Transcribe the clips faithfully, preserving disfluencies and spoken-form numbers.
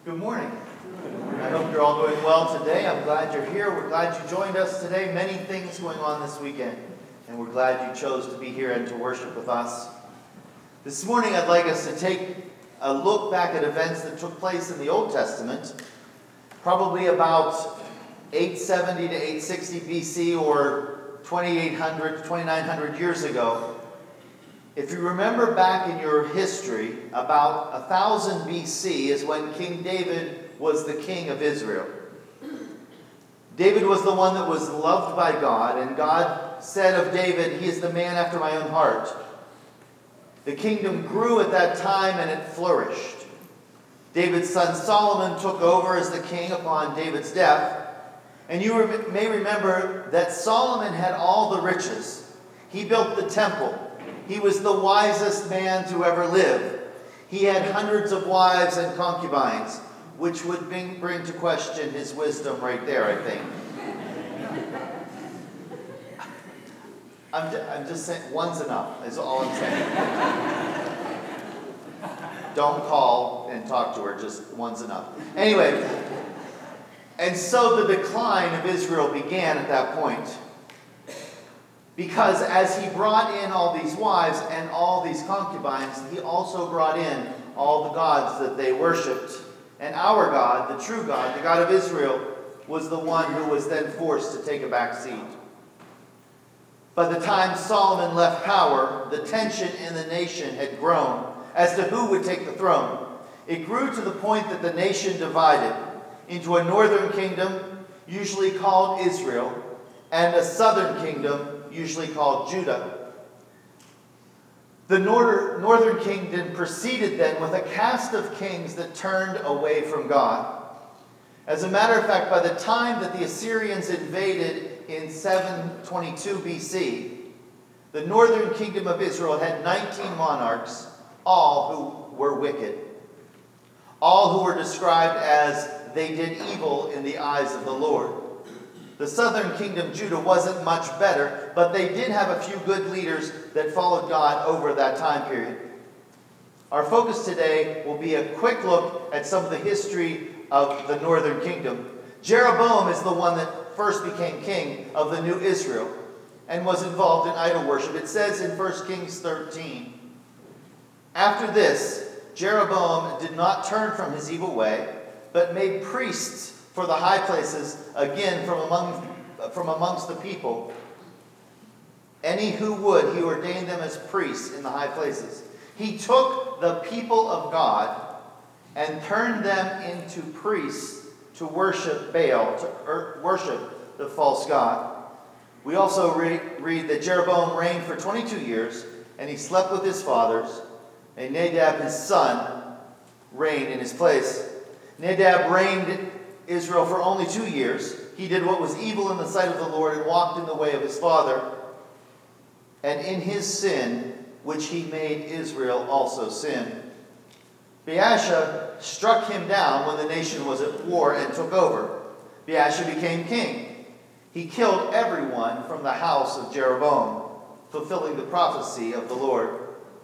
Good morning. I hope you're all doing well today. I'm glad you're here. We're glad you joined us today. Many things going on this weekend, and we're glad you chose to be here and to worship with us. This morning, I'd like us to take a look back at events that took place in the Old Testament, probably about eight seventy to eight sixty B C or twenty-eight hundred to twenty-nine hundred years ago. If you remember back in your history, about one thousand B C is when King David was the king of Israel. David was the one that was loved by God, and God said of David, "He is the man after my own heart." The kingdom grew at that time and it flourished. David's son Solomon took over as the king upon David's death. And you may remember that Solomon had all the riches. He built the temple. He was the wisest man to ever live. He had hundreds of wives and concubines, which would bring, bring to question his wisdom right there, I think. I'm, ju- I'm just saying, one's enough, is all I'm saying. Don't call and talk to her, just one's enough. Anyway, and so the decline of Israel began at that point. Because as he brought in all these wives and all these concubines, he also brought in all the gods that they worshipped. And our God, the true God, the God of Israel, was the one who was then forced to take a back seat. By the time Solomon left power, the tension in the nation had grown as to who would take the throne. It grew to the point that the nation divided into a northern kingdom, usually called Israel, and a southern kingdom, usually called Judah. The northern kingdom proceeded then with a cast of kings that turned away from God. As a matter of fact, by the time that the Assyrians invaded in seven twenty-two B C, the northern kingdom of Israel had nineteen monarchs, all who were wicked. All who were described as they did evil in the eyes of the Lord. The southern kingdom, Judah, wasn't much better, but they did have a few good leaders that followed God over that time period. Our focus today will be a quick look at some of the history of the northern kingdom. Jeroboam is the one that first became king of the new Israel and was involved in idol worship. It says in First Kings thirteen, "After this, Jeroboam did not turn from his evil way, but made priests for the high places, again from among from amongst the people. Any who would, he ordained them as priests in the high places. He took the people of God and turned them into priests to worship Baal, to er, worship the false god." We also read, read that Jeroboam reigned for twenty-two years, and he slept with his fathers, and Nadab, his son, reigned in his place. Nadab reigned Israel for only two years. He did what was evil in the sight of the Lord and walked in the way of his father. And in his sin, which he made Israel also sin. Baasha struck him down when the nation was at war and took over. Baasha became king. He killed everyone from the house of Jeroboam, fulfilling the prophecy of the Lord.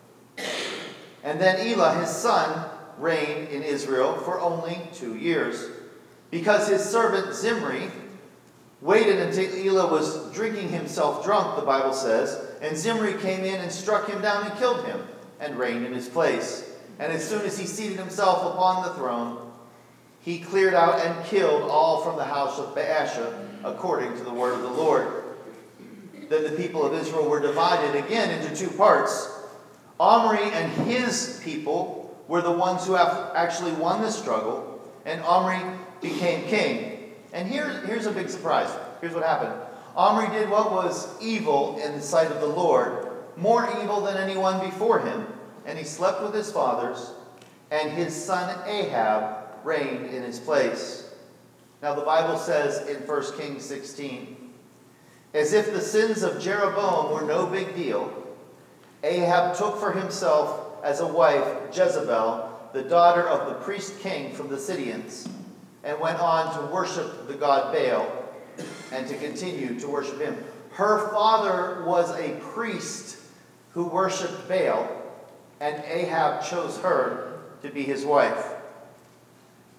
And then Elah, his son, reigned in Israel for only two years. Because his servant Zimri waited until Elah was drinking himself drunk, the Bible says, and Zimri came in and struck him down and killed him and reigned in his place. And as soon as he seated himself upon the throne, he cleared out and killed all from the house of Baasha, according to the word of the Lord. Then the people of Israel were divided again into two parts. Omri and his people were the ones who have actually won the struggle, and Omri became king. And here, here's a big surprise. Here's what happened. Omri did what was evil in the sight of the Lord, more evil than anyone before him. And he slept with his fathers, and his son Ahab reigned in his place. Now the Bible says in First Kings sixteen, "As if the sins of Jeroboam were no big deal, Ahab took for himself as a wife Jezebel, the daughter of the priest king from the Sidonians, and went on to worship the god Baal and to continue to worship him." Her father was a priest who worshipped Baal, and Ahab chose her to be his wife.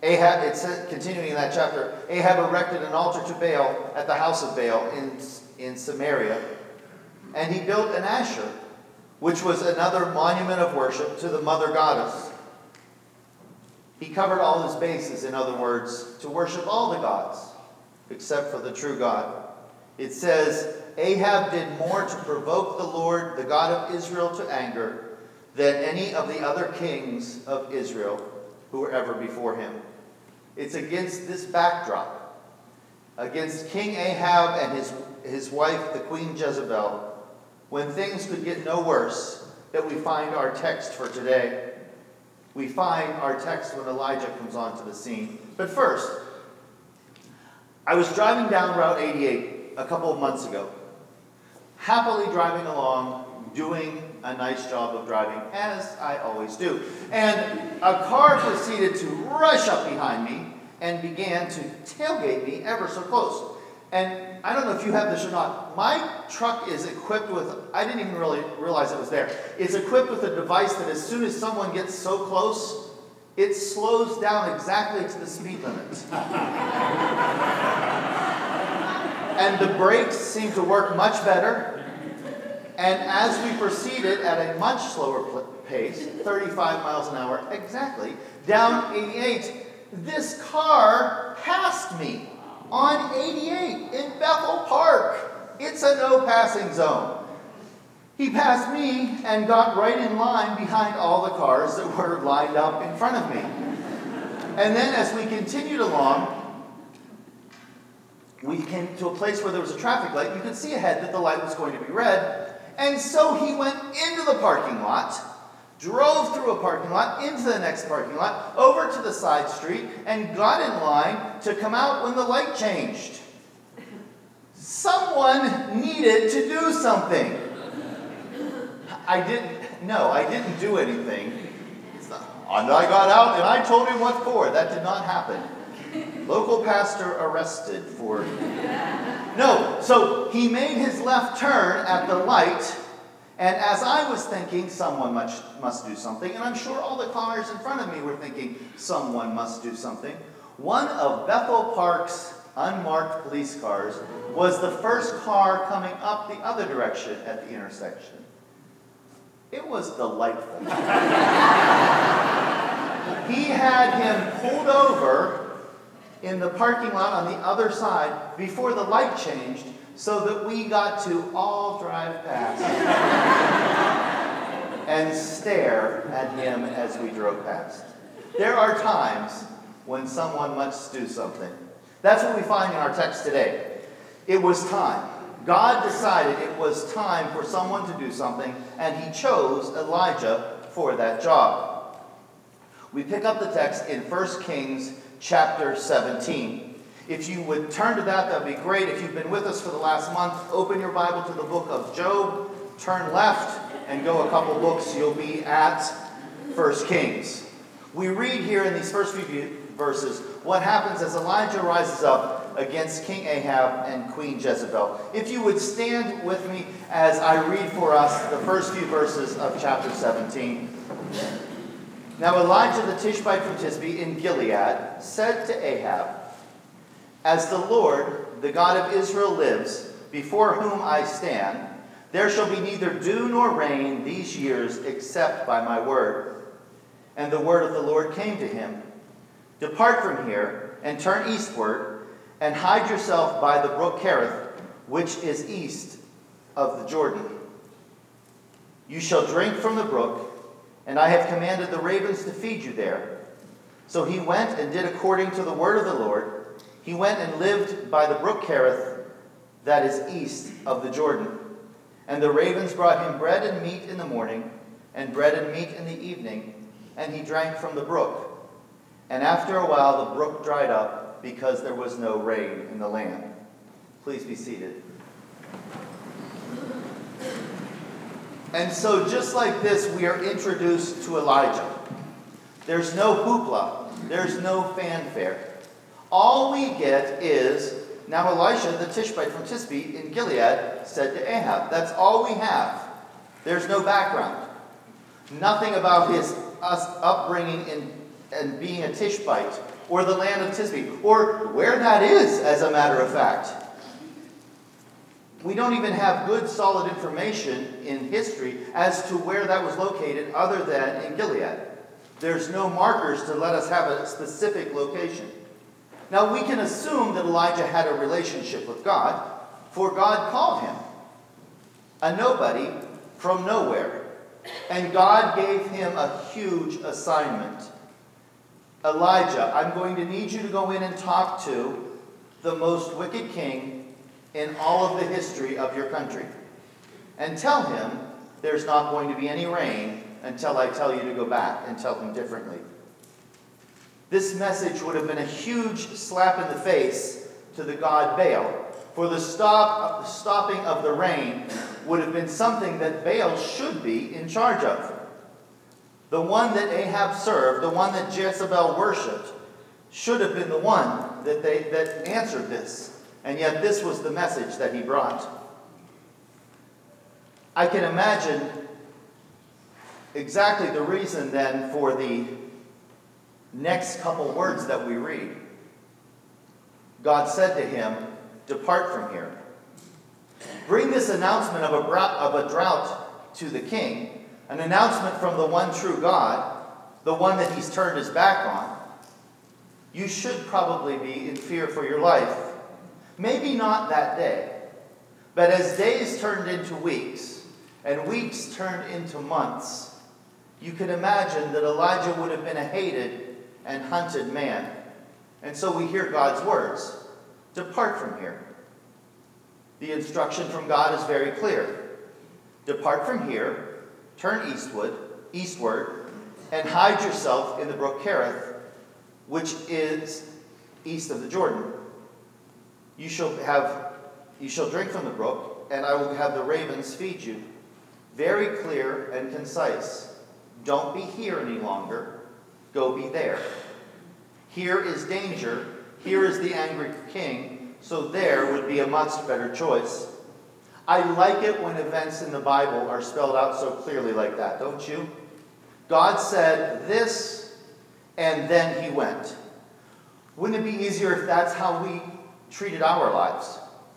Ahab, it says, continuing in that chapter, Ahab erected an altar to Baal at the house of Baal in, in Samaria, and he built an Asher, which was another monument of worship to the mother goddess. He covered all his bases, in other words, to worship all the gods, except for the true God. It says, Ahab did more to provoke the Lord, the God of Israel, to anger than any of the other kings of Israel who were ever before him. It's against this backdrop, against King Ahab and his, his wife, the Queen Jezebel, when things could get no worse, that we find our text for today. We find our text when Elijah comes onto the scene. But first, I was driving down Route eighty-eight a couple of months ago, happily driving along, doing a nice job of driving, as I always do. And a car proceeded to rush up behind me and began to tailgate me ever so close. And I don't know if you have this or not. My truck is equipped with, I didn't even really realize it was there. It's equipped with a device that as soon as someone gets so close, it slows down exactly to the speed limit. And the brakes seem to work much better. And as we proceeded at a much slower pace, thirty-five miles an hour exactly, down eighty-eight, this car passed me on eighty-eight in Bethel Park. It's a no passing zone. He passed me and got right in line behind all the cars that were lined up in front of me. And then as we continued along, we came to a place where there was a traffic light. You could see ahead that the light was going to be red. And so he went into the parking lot, drove through a parking lot, into the next parking lot, over to the side street, and got in line to come out when the light changed. Someone needed to do something. I didn't, no, I didn't do anything. It's not, and I got out and I told him what for. That did not happen. Local pastor arrested for... No, so he made his left turn at the light, and as I was thinking, someone must, must do something, and I'm sure all the cars in front of me were thinking, someone must do something, one of Bethel Park's unmarked police cars was the first car coming up the other direction at the intersection. It was delightful. He had him pulled over in the parking lot on the other side before the light changed so that we got to all drive past and stare at him as we drove past. There are times when someone must do something. That's what we find in our text today. It was time. God decided it was time for someone to do something, and he chose Elijah for that job. We pick up the text in First Kings chapter seventeen. If you would turn to that, that would be great. If you've been with us for the last month, open your Bible to the book of Job, turn left, and go a couple books. You'll be at First Kings. We read here in these first few verses what happens as Elijah rises up against King Ahab and Queen Jezebel. If you would stand with me as I read for us the first few verses of chapter seventeen. Now Elijah the Tishbite from Tisbe in Gilead said to Ahab, "As the Lord, the God of Israel, lives, before whom I stand, there shall be neither dew nor rain these years except by my word." And the word of the Lord came to him, "Depart from here and turn eastward and hide yourself by the brook Kerith, which is east of the Jordan. You shall drink from the brook, and I have commanded the ravens to feed you there." So he went and did according to the word of the Lord. He went and lived by the brook Kerith, that is east of the Jordan. And the ravens brought him bread and meat in the morning, and bread and meat in the evening, and he drank from the brook. And after a while the brook dried up, because there was no rain in the land. Please be seated. And so just like this, we are introduced to Elijah. There's no hoopla. There's no fanfare. All we get is, now Elisha, the Tishbite from Tisbe in Gilead, said to Ahab. That's all we have. There's no background. Nothing about his us upbringing in, and being a Tishbite or the land of Tisbe, or where that is, as a matter of fact. We don't even have good, solid information in history as to where that was located other than in Gilead. There's no markers to let us have a specific location. Now, we can assume that Elijah had a relationship with God, for God called him a nobody from nowhere. And God gave him a huge assignment. Elijah, I'm going to need you to go in and talk to the most wicked king in all of the history of your country. And tell him there's not going to be any rain until I tell you to go back and tell him differently. This message would have been a huge slap in the face to the god Baal, for the stop, stopping of the rain would have been something that Baal should be in charge of. The one that Ahab served, the one that Jezebel worshipped, should have been the one that, they, that answered this. And yet this was the message that he brought. I can imagine exactly the reason then for the next couple words that we read. God said to him, "Depart from here. Bring this announcement of a, of a drought to the king, an announcement from the one true God, the one that he's turned his back on. You should probably be in fear for your life. Maybe not that day, but as days turned into weeks, and weeks turned into months, you can imagine that Elijah would have been a hated and hunted man. And so we hear God's words, depart from here. The instruction from God is very clear. Depart from here, turn eastward, eastward, and hide yourself in the brook Kerith, which is east of the Jordan. You shall have, you shall drink from the brook, and I will have the ravens feed you. Very clear and concise. Don't be here any longer. Go be there. Here is danger. Here is the angry king. So there would be a much better choice. I like it when events in the Bible are spelled out so clearly like that, don't you? God said this, and then he went. Wouldn't it be easier if that's how we treated our lives?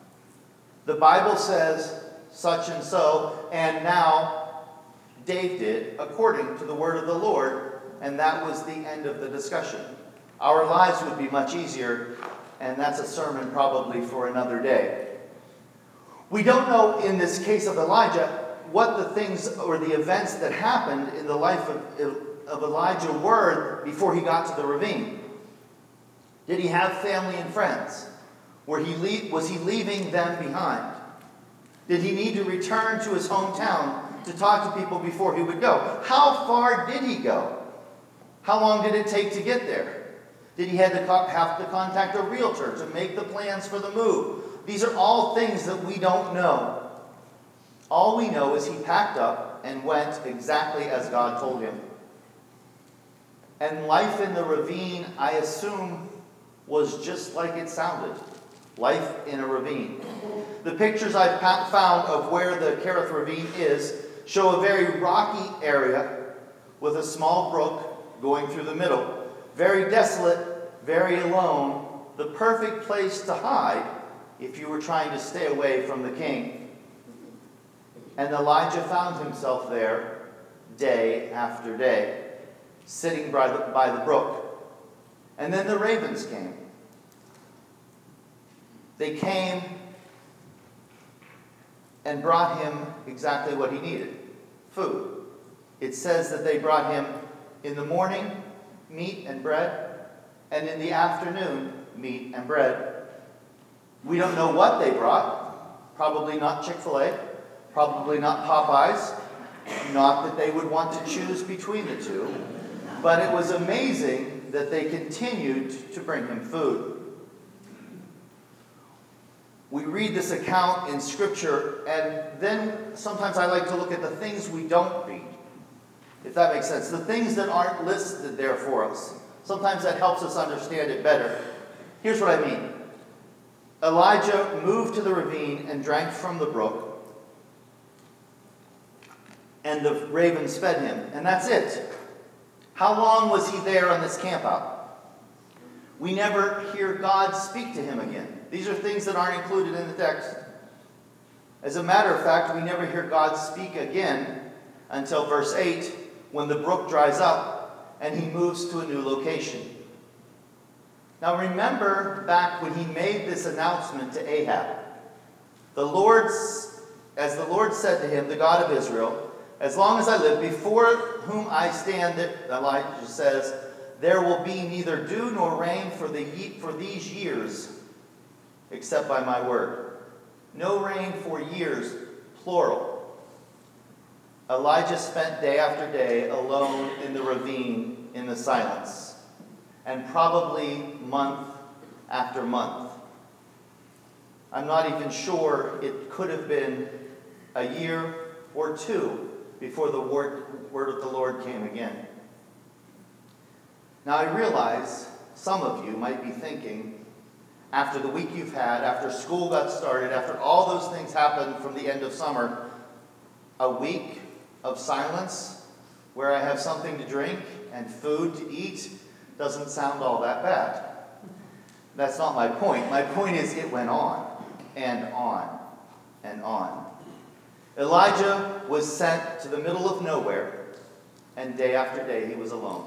The Bible says such and so, and now Dave did according to the word of the Lord, and that was the end of the discussion. Our lives would be much easier, and that's a sermon probably for another day. We don't know in this case of Elijah what the things or the events that happened in the life of, of Elijah were before he got to the ravine. Did he have family and friends? Were he le- was he leaving them behind? Did he need to return to his hometown to talk to people before he would go? How far did he go? How long did it take to get there? Did he have to, co- have to contact a realtor to make the plans for the move? These are all things that we don't know. All we know is he packed up and went exactly as God told him. And life in the ravine, I assume, was just like it sounded. Life in a ravine. The pictures I've found of where the Kerith Ravine is show a very rocky area with a small brook going through the middle. Very desolate, very alone. The perfect place to hide if you were trying to stay away from the king. And Elijah found himself there day after day, sitting by the, by the brook. And then the ravens came. They came and brought him exactly what he needed, food. It says that they brought him in the morning meat and bread, and in the afternoon meat and bread. We don't know what they brought. Probably not Chick-fil-A, probably not Popeyes. Not that they would want to choose between the two, but it was amazing that they continued to bring him food. We read this account in Scripture, and then sometimes I like to look at the things we don't read, if that makes sense. The things that aren't listed there for us. Sometimes that helps us understand it better. Here's what I mean. Elijah moved to the ravine and drank from the brook, and the ravens fed him, and that's it. How long was he there on this camp out? We never hear God speak to him again. These are things that aren't included in the text. As a matter of fact, we never hear God speak again until verse eight, when the brook dries up and he moves to a new location. Now remember back when he made this announcement to Ahab. The Lord's, as the Lord said to him, the God of Israel, as long as I live, before whom I stand, Elijah says, there will be neither dew nor rain for, the, for these years, except by my word. No rain for years, plural. Elijah spent day after day alone in the ravine in the silence, and probably month after month. I'm not even sure, it could have been a year or two before the word, word of the Lord came again. Now I realize some of you might be thinking, after the week you've had, after school got started, after all those things happened from the end of summer, a week of silence where I have something to drink and food to eat doesn't sound all that bad. That's not my point. My point is it went on and on and on. Elijah was sent to the middle of nowhere, and day after day he was alone.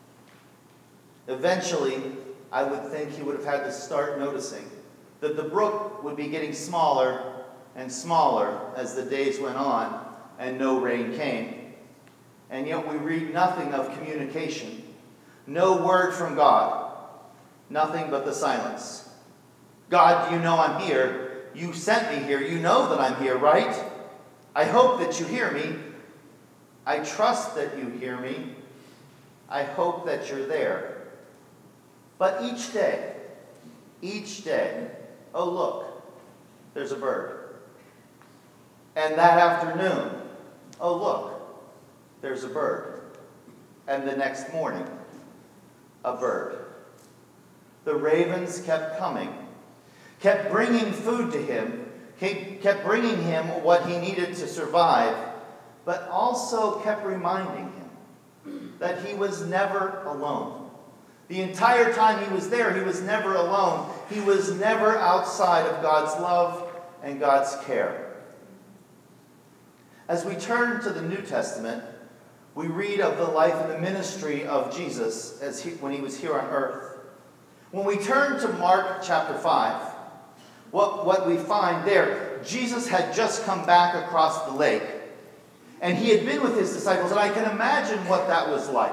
Eventually, I would think he would have had to start noticing that the brook would be getting smaller and smaller as the days went on and no rain came. And yet we read nothing of communication, no word from God, nothing but the silence. God, you know I'm here. You sent me here. You know that I'm here, right? I hope that you hear me. I trust that you hear me. I hope that you're there. But each day, each day, oh look, there's a bird. And that afternoon, oh look, there's a bird. And the next morning, a bird. The ravens kept coming, kept bringing food to him, kept bringing him what he needed to survive, but also kept reminding him that he was never alone. The entire time he was there, he was never alone. He was never outside of God's love and God's care. As we turn to the New Testament, we read of the life and the ministry of Jesus as he, when he was here on earth. When we turn to Mark chapter five, what, what we find there, Jesus had just come back across the lake, and he had been with his disciples, and I can imagine what that was like.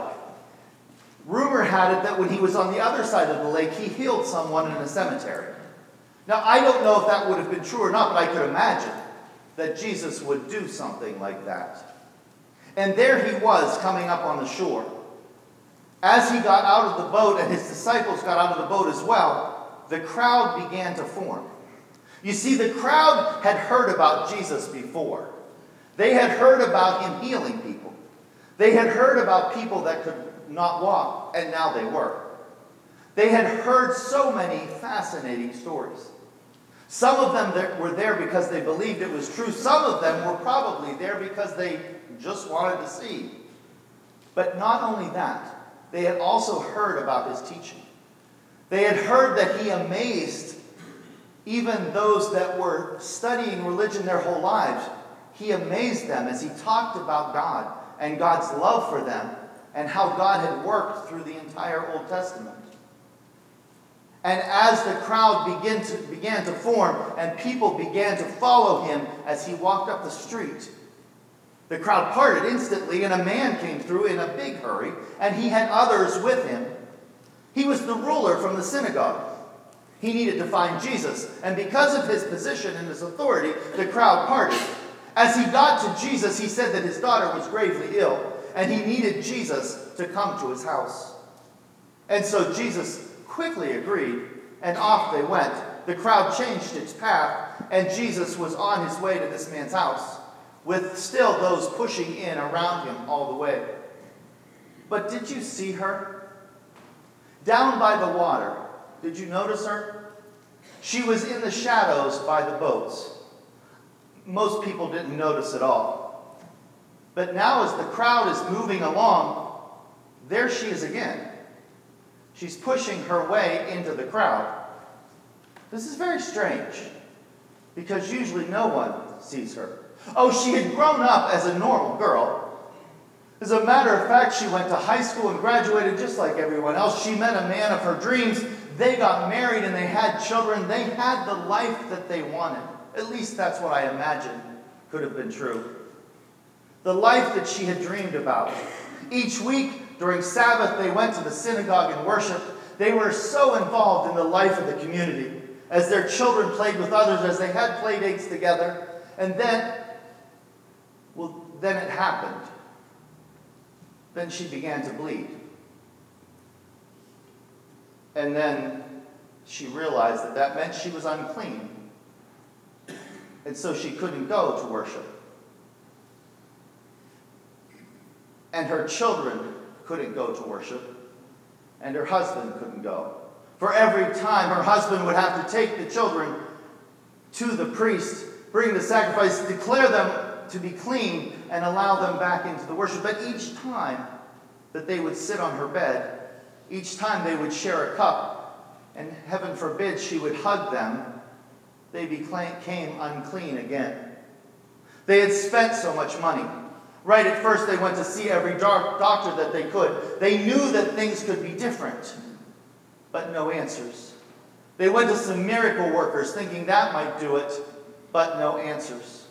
Rumor had it that when he was on the other side of the lake, he healed someone in a cemetery. Now, I don't know if that would have been true or not, but I could imagine that Jesus would do something like that. And there he was coming up on the shore. As he got out of the boat and his disciples got out of the boat as well, the crowd began to form. You see, the crowd had heard about Jesus before. They had heard about him healing people. They had heard about people that could not walk, and now they were. They had heard so many fascinating stories. Some of them that were there because they believed it was true. Some of them were probably there because they just wanted to see. But not only that, they had also heard about his teaching. They had heard that he amazed even those that were studying religion their whole lives. He amazed them as he talked about God and God's love for them, and how God had worked through the entire Old Testament. And as the crowd began to, began to form and people began to follow him as he walked up the street, the crowd parted instantly, and a man came through in a big hurry, and he had others with him. He was the ruler from the synagogue. He needed to find Jesus, and because of his position and his authority, the crowd parted. As he got to Jesus, he said that his daughter was gravely ill, and he needed Jesus to come to his house. And so Jesus quickly agreed, and off they went. The crowd changed its path, and Jesus was on his way to this man's house, with still those pushing in around him all the way. But did you see her? Down by the water, did you notice her? She was in the shadows by the boats. Most people didn't notice at all. But now as the crowd is moving along, there she is again. She's pushing her way into the crowd. This is very strange, because usually no one sees her. Oh, she had grown up as a normal girl. As a matter of fact, she went to high school and graduated just like everyone else. She met a man of her dreams. They got married and they had children. They had the life that they wanted. At least that's what I imagine could have been true. The life that she had dreamed about. Each week during Sabbath, they went to the synagogue and worshiped. They were so involved in the life of the community, as their children played with others, as they had play dates together. And then, well, then it happened. Then she began to bleed. And then she realized that that meant she was unclean. And so she couldn't go to worship. And her children couldn't go to worship. And her husband couldn't go. For every time her husband would have to take the children to the priest, bring the sacrifice, declare them to be clean, and allow them back into the worship. But each time that they would sit on her bed, each time they would share a cup, and heaven forbid she would hug them, they became unclean again. They had spent so much money. Right at first they went to see every doctor that they could. They knew that things could be different, but no answers. They went to some miracle workers thinking that might do it, but no answers.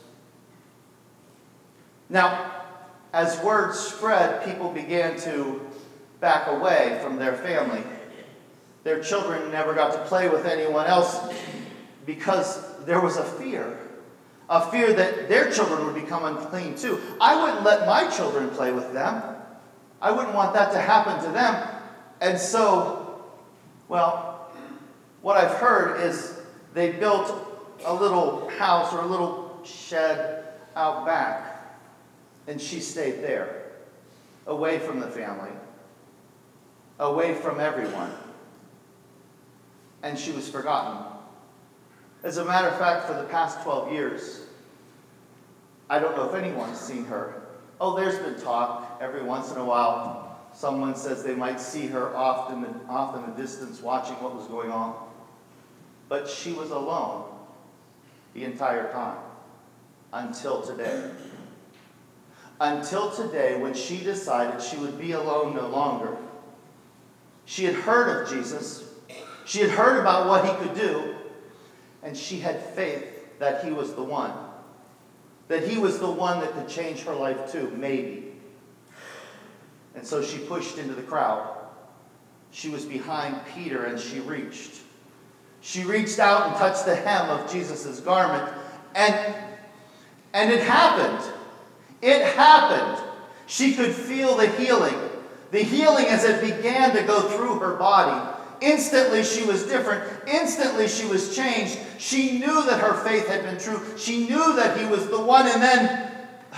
Now, as word spread, people began to back away from their family. Their children never got to play with anyone else because there was a fear. A fear that their children would become unclean too. I wouldn't let my children play with them. I wouldn't want that to happen to them. And so, well, what I've heard is they built a little house or a little shed out back. And she stayed there, away from the family, away from everyone. And she was forgotten. As a matter of fact, for the past twelve years, I don't know if anyone's seen her. Oh, there's been talk every once in a while. Someone says they might see her off in the, off in the distance watching what was going on. But she was alone the entire time, until today. Until today, when she decided she would be alone no longer. She had heard of Jesus. She had heard about what he could do. And she had faith that he was the one. That he was the one that could change her life too, maybe. And so she pushed into the crowd. She was behind Peter and she reached. She reached out and touched the hem of Jesus' garment. And, and it happened. It happened. She could feel the healing. The healing as it began to go through her body. Instantly she was different. Instantly she was changed. She knew that her faith had been true. She knew that he was the one. And then,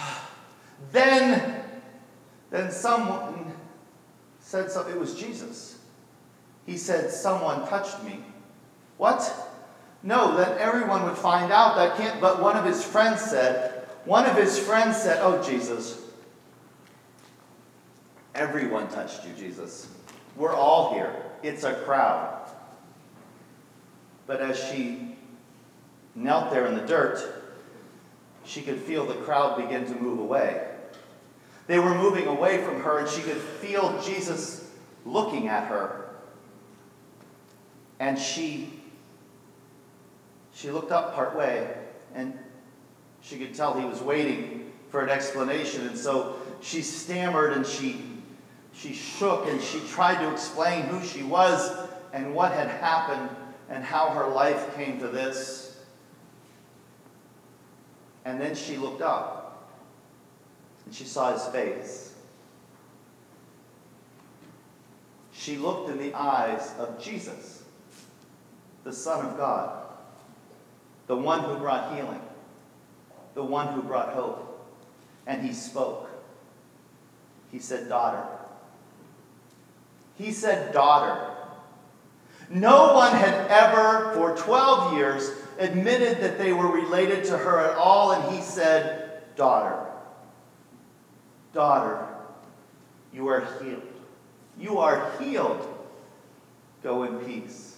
then, then someone said something. It was Jesus. He said, someone touched me. What? No, that everyone would find out. That can't. But one of his friends said, one of his friends said, oh, Jesus, everyone touched you, Jesus. We're all here. It's a crowd. But as she knelt there in the dirt, she could feel the crowd begin to move away. They were moving away from her, and she could feel Jesus looking at her. And she, she looked up part way, and she could tell he was waiting for an explanation. And so she stammered, and she She shook, and she tried to explain who she was and what had happened and how her life came to this. And then she looked up, and she saw his face. She looked in the eyes of Jesus, the Son of God, the one who brought healing, the one who brought hope. And he spoke. He said, daughter. He said, daughter. No one had ever, for twelve years, admitted that they were related to her at all, and he said, daughter. Daughter, you are healed. You are healed. Go in peace.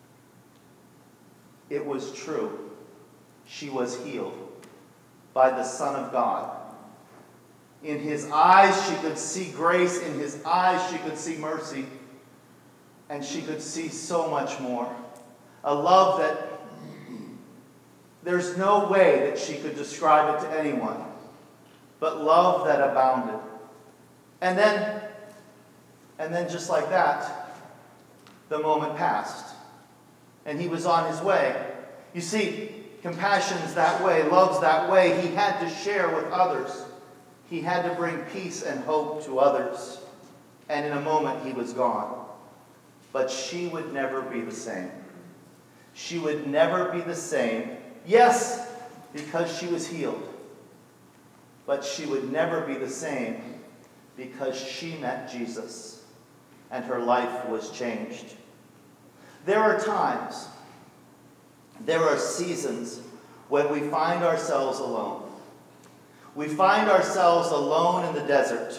It was true. She was healed by the Son of God. In his eyes she could see grace. In his eyes she could see mercy. And she could see so much more. A love that there's no way that she could describe it to anyone, but love that abounded. And then, and then just like that, the moment passed, and he was on his way. You see, compassion's that way, love's that way. He had to share with others. He had to bring peace and hope to others. And in a moment, he was gone. But she would never be the same. She would never be the same. Yes, because she was healed. But she would never be the same because she met Jesus and her life was changed. There are times, there are seasons when we find ourselves alone. We find ourselves alone in the desert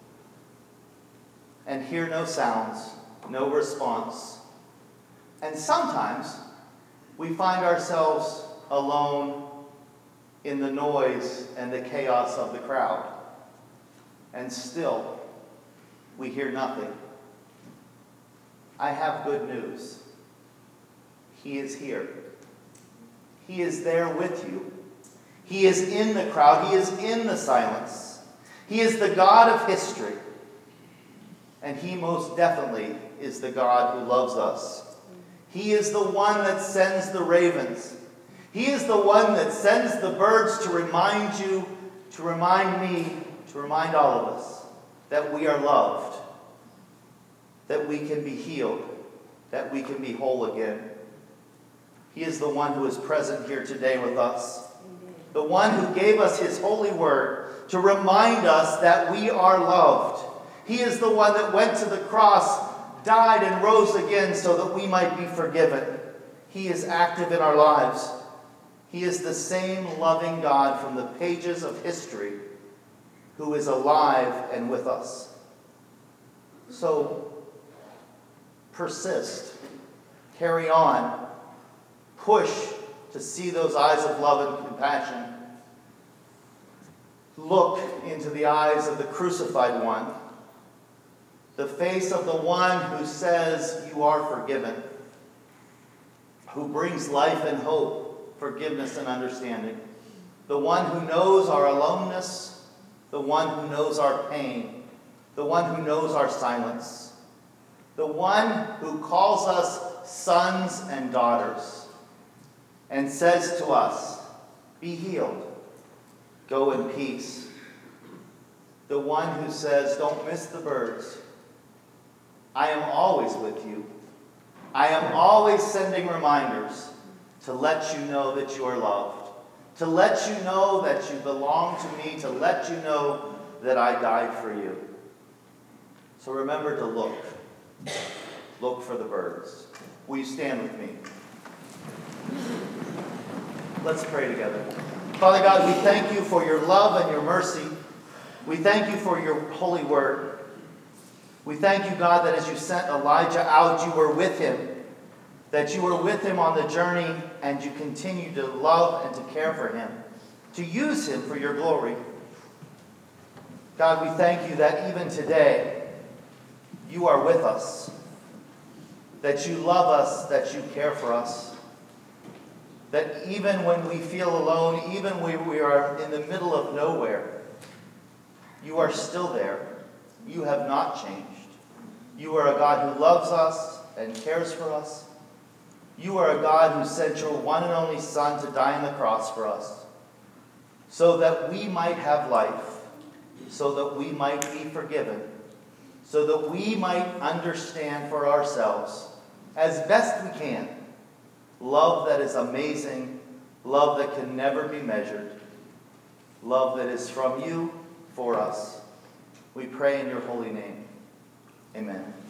and hear no sounds, no response. And sometimes we find ourselves alone in the noise and the chaos of the crowd. And still, we hear nothing. I have good news. He is here. He is there with you. He is in the crowd. He is in the silence. He is the God of history. And he most definitely is the God who loves us. He is the one that sends the ravens. He is the one that sends the birds to remind you, to remind me, to remind all of us that we are loved, that we can be healed, that we can be whole again. He is the one who is present here today with us, the one who gave us his holy word to remind us that we are loved. He is the one that went to the cross, died, and rose again so that we might be forgiven. He is active in our lives. He is the same loving God from the pages of history who is alive and with us. So persist, carry on, push to see those eyes of love and compassion. Look into the eyes of the crucified one, the face of the one who says you are forgiven, who brings life and hope, forgiveness and understanding, the one who knows our aloneness, the one who knows our pain, the one who knows our silence, the one who calls us sons and daughters and says to us, be healed, go in peace. The one who says, don't miss the birds. I am always with you. I am always sending reminders to let you know that you are loved, to let you know that you belong to me, to let you know that I died for you. So remember to look. Look for the birds. Will you stand with me? Let's pray together. Father God, we thank you for your love and your mercy. We thank you for your holy word. We thank you, God, that as you sent Elijah out, you were with him, that you were with him on the journey, and you continue to love and to care for him, to use him for your glory. God, we thank you that even today, you are with us, that you love us, that you care for us, that even when we feel alone, even when we are in the middle of nowhere, you are still there. You have not changed. You are a God who loves us and cares for us. You are a God who sent your one and only Son to die on the cross for us, so that we might have life, so that we might be forgiven, so that we might understand for ourselves, as best we can, love that is amazing, love that can never be measured, love that is from you for us. We pray in your holy name. Amen.